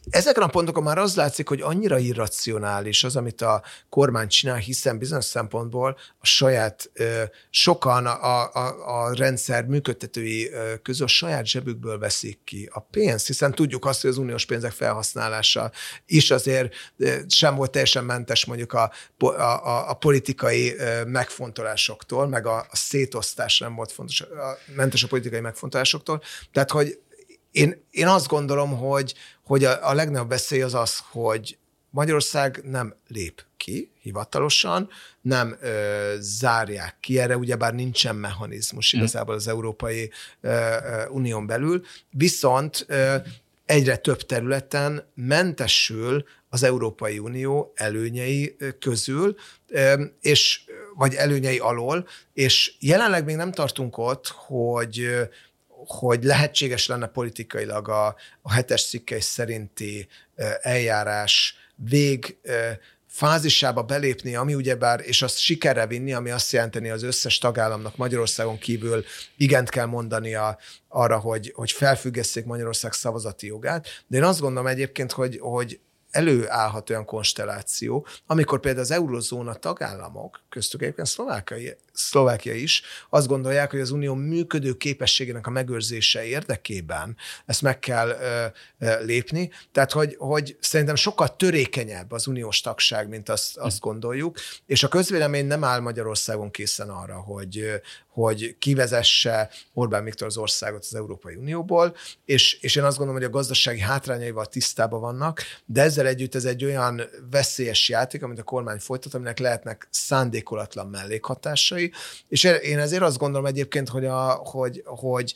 ezeken a pontokon már az látszik, hogy annyira irracionális az, amit a kormány csinál, hiszen bizonyos szempontból a saját, sokan a, a, a rendszer működtetői közül a saját zsebükből veszik ki a pénzt, hiszen tudjuk azt, hogy az uniós pénzek felhasználása is azért sem volt teljesen mentes mondjuk a, a, a politikai megfontolásoktól, meg a, a szétosztás nem volt fontos, a, mentes a politikai megfontolásoktól. Tehát, hogy Én, én azt gondolom, hogy, hogy a, a legnagyobb veszély az az, hogy Magyarország nem lép ki hivatalosan, nem ö, zárják ki, erre ugyebár nincsen mechanizmus igazából az Európai ö, ö, Unión belül, viszont ö, egyre több területen mentesül az Európai Unió előnyei közül, ö, és, vagy előnyei alól, és jelenleg még nem tartunk ott, hogy hogy lehetséges lenne politikailag a, a hetes cikkely szerinti eljárás vég fázisába belépni, ami ugyebár, és azt sikerre vinni, ami azt jelenteni az összes tagállamnak Magyarországon kívül igent kell mondania arra, hogy, hogy felfüggesszék Magyarország szavazati jogát. De én azt gondolom egyébként, hogy, hogy előállhat olyan konstelláció, amikor például az eurozóna tagállamok, köztük egyébként Szlovákia, Szlovákia is, azt gondolják, hogy az unió működő képességének a megőrzése érdekében ezt meg kell ö, ö, lépni. Tehát, hogy, hogy szerintem sokkal törékenyebb az uniós tagság, mint azt, azt gondoljuk, és a közvélemény nem áll Magyarországon készen arra, hogy, hogy kivezesse Orbán Viktor az országot az Európai Unióból, és, és én azt gondolom, hogy a gazdasági hátrányaival tisztában vannak, de ezzel együtt ez egy olyan veszélyes játék, amit a kormány folytat, aminek lehetnek szándékolatlan mellékhatásai, és én ezért azt gondolom egyébként, hogy, a, hogy, hogy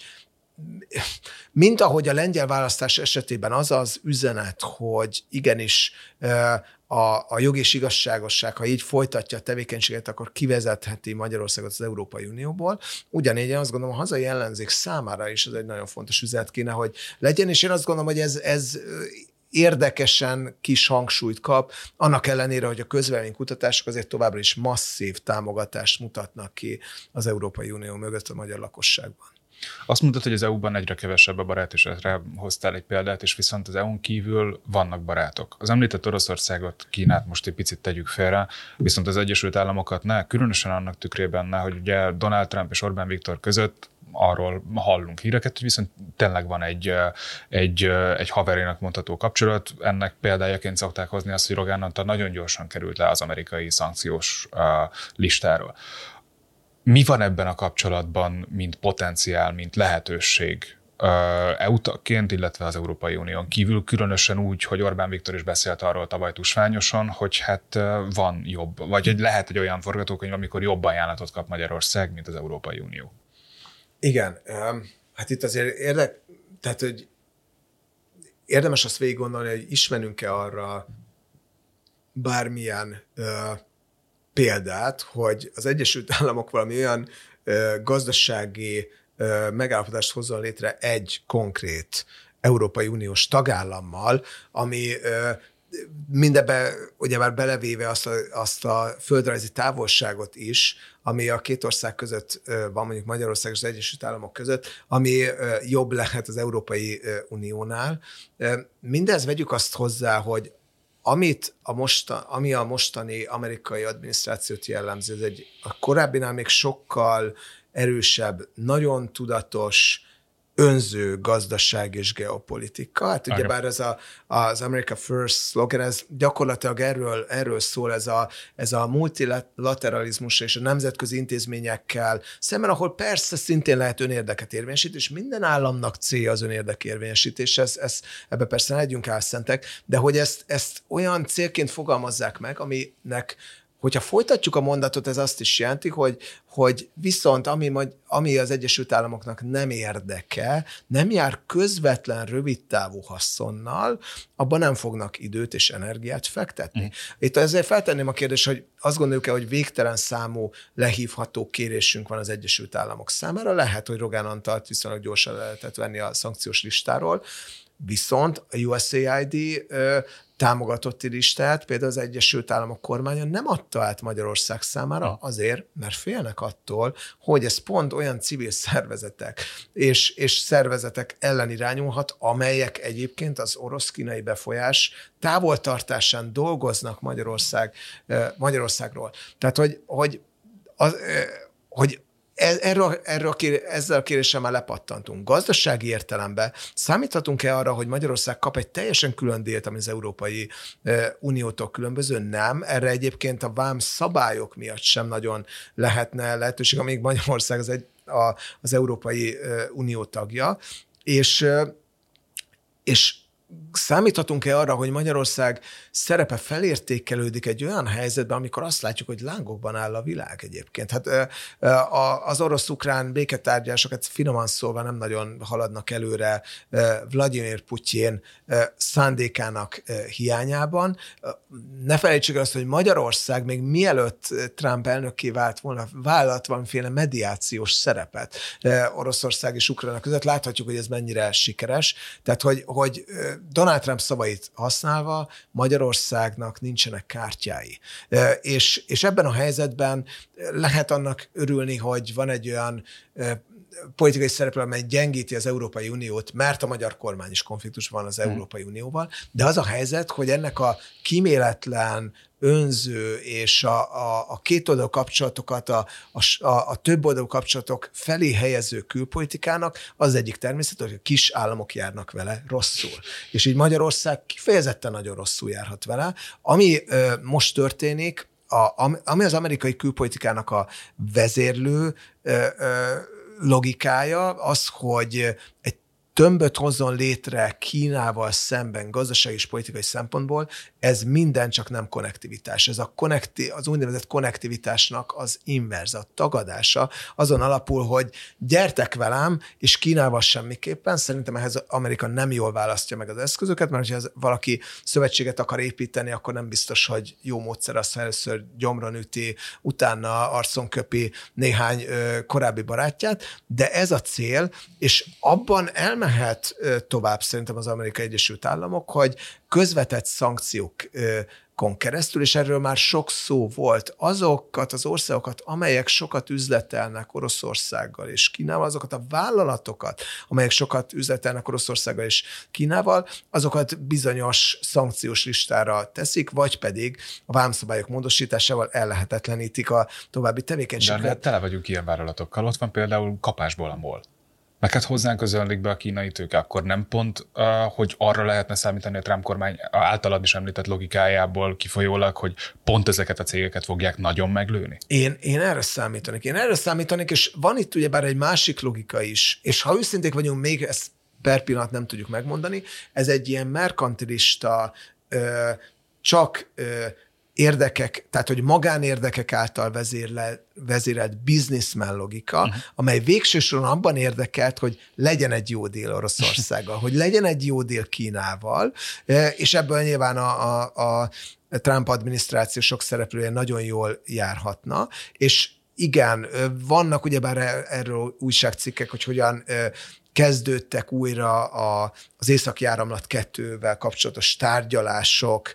mint ahogy a lengyel választás esetében az az üzenet, hogy igenis a, a jog és igazságosság, ha így folytatja a tevékenységet, akkor kivezetheti Magyarországot az Európai Unióból. Ugyanígy én azt gondolom, a hazai ellenzék számára is ez egy nagyon fontos üzenet kéne, hogy legyen, és én azt gondolom, hogy ez, ez érdekesen kis hangsúlyt kap, annak ellenére, hogy a közvéleménykutatások azért továbbra is masszív támogatást mutatnak ki az Európai Unió mögött a magyar lakosságban. Azt mondtad, hogy az é u-ban egyre kevesebb a barát, és erre hoztál egy példát, és viszont az é u-n kívül vannak barátok. Az említett Oroszországot, Kínát most egy picit tegyük félre, viszont az Egyesült Államokat ne, különösen annak tükrében ne, hogy ugye Donald Trump és Orbán Viktor között arról hallunk híreket, hogy viszont tényleg van egy, egy, egy haverének mondható kapcsolat. Ennek példájaként szokták hozni azt, hogy Rogán Antal nagyon gyorsan került le az amerikai szankciós uh, listáról. Mi van ebben a kapcsolatban, mint potenciál, mint lehetőség é u-tagként, illetve az Európai Unión kívül, különösen úgy, hogy Orbán Viktor is beszélt arról tavaly tusványosan, hogy hát van jobb, vagy hogy lehet egy olyan forgatókönyv, amikor jobb ajánlatot kap Magyarország, mint az Európai Unió. Igen, hát itt azért érdek, tehát, hogy érdemes azt végig gondolni, hogy ismerünk-e arra bármilyen ö, példát, hogy az Egyesült Államok valami olyan ö, gazdasági ö, megállapodást hozzon létre egy konkrét Európai Uniós tagállammal, ami ö, mindebbe ugye már belevéve azt a, azt a földrajzi távolságot is, ami a két ország között van, mondjuk Magyarország és az Egyesült Államok között, ami jobb lehet az Európai Uniónál. Mindez vegyük azt hozzá, hogy amit a mostan, ami a mostani amerikai adminisztrációt jellemzi, ez egy a korábbinál még sokkal erősebb, nagyon tudatos, önző gazdaság és geopolitika. Hát ugyebár ez a, az America First szlogen, ez gyakorlatilag erről, erről szól, ez a, ez a multilateralizmus és a nemzetközi intézményekkel szemben, ahol persze szintén lehet önérdeket érvényesíteni, és minden államnak célja az önérdek érvényesítés, ez, ez, ebbe persze ne legyünk álszentek, de hogy ezt, ezt olyan célként fogalmazzák meg, aminek hogyha folytatjuk a mondatot, ez azt is jelenti, hogy, hogy viszont ami, ami az Egyesült Államoknak nem érdeke, nem jár közvetlen rövidtávú haszonnal, abban nem fognak időt és energiát fektetni. Mm. Itt ezért feltenném a kérdést, hogy azt gondoljuk-e, hogy végtelen számú lehívható kérésünk van az Egyesült Államok számára. Lehet, hogy Rogán Antalt viszonylag gyorsan lehetett venni a szankciós listáról. Viszont a U S A I D támogatotti listát például az Egyesült Államok kormánya nem adta át Magyarország számára azért, mert félnek attól, hogy ez pont olyan civil szervezetek és, és szervezetek ellen irányulhat, amelyek egyébként az orosz-kínai befolyás távoltartásán dolgoznak Magyarország, Magyarországról. Tehát, hogy, hogy, az, hogy Erről, erről a kér, ezzel a kéréssel már lepattantunk. Gazdasági értelemben számíthatunk-e arra, hogy Magyarország kap egy teljesen külön dílt, ami az Európai Uniótól különböző? Nem. Erre egyébként a vám szabályok miatt sem nagyon lehetne lehetőség, amíg Magyarország az, egy, a, az Európai Unió tagja. És, és számíthatunk-e arra, hogy Magyarország szerepe felértékelődik egy olyan helyzetben, amikor azt látjuk, hogy lángokban áll a világ egyébként? Hát az orosz-ukrán béketárgyalásokat finoman szólva nem nagyon haladnak előre Vladimir Putyin szándékának hiányában. Ne felejtsük el azt, hogy Magyarország még mielőtt Trump elnökké vált volna, vállalt valamiféle mediációs szerepet Oroszország és Ukrajna között. Láthatjuk, hogy ez mennyire sikeres. Tehát, hogy, hogy Donald Trump szavait használva Magyarországnak nincsenek kártyái. És, és ebben a helyzetben lehet annak örülni, hogy van egy olyan politikai szereplő, amely gyengíti az Európai Uniót, mert a magyar kormány is konfliktusban van az hmm. Európai Unióval, de az a helyzet, hogy ennek a kíméletlen, önző és a, a, a kétoldalú kapcsolatokat, a, a, a többoldalú kapcsolatok felé helyező külpolitikának az egyik természet, hogy a kis államok járnak vele rosszul. És így Magyarország kifejezetten nagyon rosszul járhat vele. Ami ö, most történik, a, ami az amerikai külpolitikának a vezérlő ö, ö, logikája, az, hogy egy tömböt hozzon létre Kínával szemben gazdasági és politikai szempontból, ez minden csak nem konnektivitás. Ez a konnekti- az úgynevezett konnektivitásnak az inverz, a tagadása azon alapul, hogy gyertek velem, és Kínával semmiképpen. Szerintem ehhez Amerika nem jól választja meg az eszközöket, mert ha valaki szövetséget akar építeni, akkor nem biztos, hogy jó módszer az, ha először gyomron üti, utána arcon köpi néhány ö, korábbi barátját, de ez a cél, és abban elmehet tovább szerintem az Amerikai Egyesült Államok, hogy közvetett szankciókon keresztül, és erről már sok szó volt, azokat az országokat, amelyek sokat üzletelnek Oroszországgal és Kínával, azokat a vállalatokat, amelyek sokat üzletelnek Oroszországgal és Kínával, azokat bizonyos szankciós listára teszik, vagy pedig a vámszabályok módosításával ellehetetlenítik a további tevékenységet. De tele vagyunk ilyen vállalatokkal. Ott van például kapásból a MOL. Meg hát hozzánk közönlik be a kínai tőke, akkor nem pont, uh, hogy arra lehetne számítani a Trump kormány általad is említett logikájából kifolyólag, hogy pont ezeket a cégeket fogják nagyon meglőni? Én, én erre számítanék. Én erre számítanék, és van itt ugyebár egy másik logika is, és ha őszinték vagyunk, még ezt per pillanat nem tudjuk megmondani, ez egy ilyen merkantilista, uh, csak uh, érdekek, tehát hogy magánérdekek által vezérelt, vezérelt businessman logika, uh-huh. amely végső soron abban érdekelt, hogy legyen egy jó deal Oroszországgal, hogy legyen egy jó deal Kínával, és ebből nyilván a, a, a Trump adminisztráció sok szereplője nagyon jól járhatna, és igen, vannak ugyebár erről újságcikkek, hogy hogyan kezdődtek újra a, az Északi Áramlat kettővel kapcsolatos tárgyalások,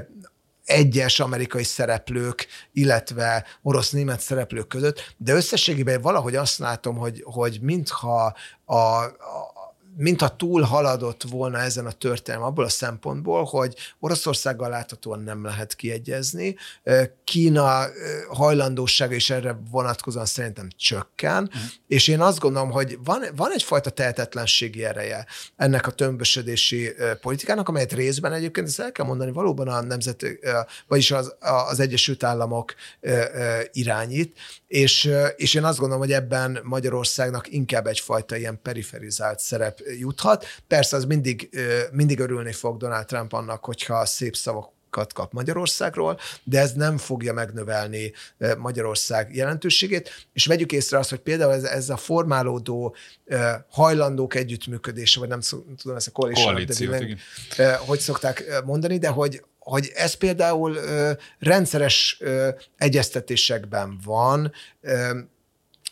egyes amerikai szereplők, illetve orosz-német szereplők között, de összességében valahogy azt látom, hogy, hogy mintha a, a mintha túl haladott volna ezen a történelem abból a szempontból, hogy Oroszországgal láthatóan nem lehet kiegyezni. Kína hajlandósága is erre vonatkozóan szerintem csökken, mm. és én azt gondolom, hogy van, van egyfajta tehetetlenségi ereje ennek a tömbösödési politikának, amelyet részben egyébként, ezt el kell mondani, valóban a nemzet, vagyis az, az Egyesült Államok irányít, és, és én azt gondolom, hogy ebben Magyarországnak inkább egyfajta ilyen periferizált szerep juthat. Persze az mindig, mindig örülni fog Donald Trump annak, hogyha szép szavakat kap Magyarországról, de ez nem fogja megnövelni Magyarország jelentőségét, és vegyük észre azt, hogy például ez, ez a formálódó hajlandók együttműködése, vagy nem tudom, ezt a coalition, hogy szokták mondani, de hogy hogy ez például ö, rendszeres ö, egyeztetésekben van, ö,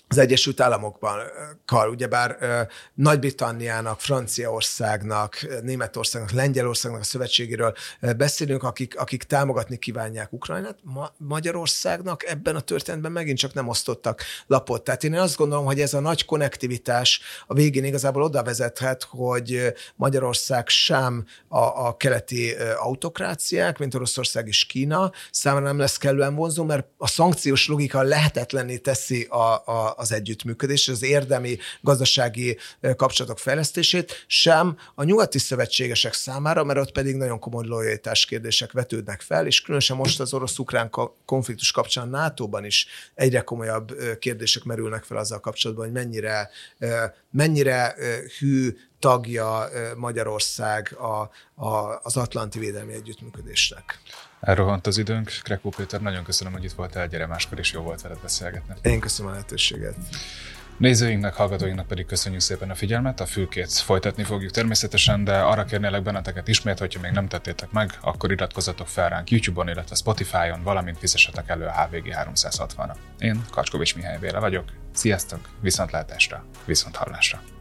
az Egyesült Államokban, ugyebár Nagy-Britanniának, Franciaországnak, Németországnak, Lengyelországnak a szövetségéről beszélünk, akik, akik támogatni kívánják Ukrajnát. Ma, Magyarországnak ebben a történetben megint csak nem osztottak lapot. Tehát én azt gondolom, hogy ez a nagy konnektivitás a végén igazából oda vezethet, hogy Magyarország sem a, a keleti autokráciák, mint Oroszország és Kína számára nem lesz kellően vonzó, mert a szankciós logika lehetetlenné teszi a, a az együttműködés, az érdemi gazdasági kapcsolatok fejlesztését, sem a nyugati szövetségesek számára, mert ott pedig nagyon komoly lojalitás kérdések vetődnek fel, és különösen most az orosz-ukrán konfliktus kapcsán a nátóban is egyre komolyabb kérdések merülnek fel azzal kapcsolatban, hogy mennyire, mennyire hű tagja Magyarország a, a, az atlanti védelmi együttműködésnek. Elrohant az időnk. Krekó Péter, nagyon köszönöm, hogy itt voltál, gyere máskor, és jó volt veled beszélgetni. Én köszönöm a lehetőséget. Nézőinknek, hallgatóinknak pedig köszönjük szépen a figyelmet, a fülkét folytatni fogjuk természetesen, de arra kérnélek benneteket ismét, hogyha még nem tettétek meg, akkor iratkozzatok fel ránk YouTube-on, illetve Spotify-on, valamint fizessetek elő a há vé gé háromszázhatvanra. Én Kacskovics Mihály Béla vagyok. Sziasztok, viszontlátásra, viszonthallásra.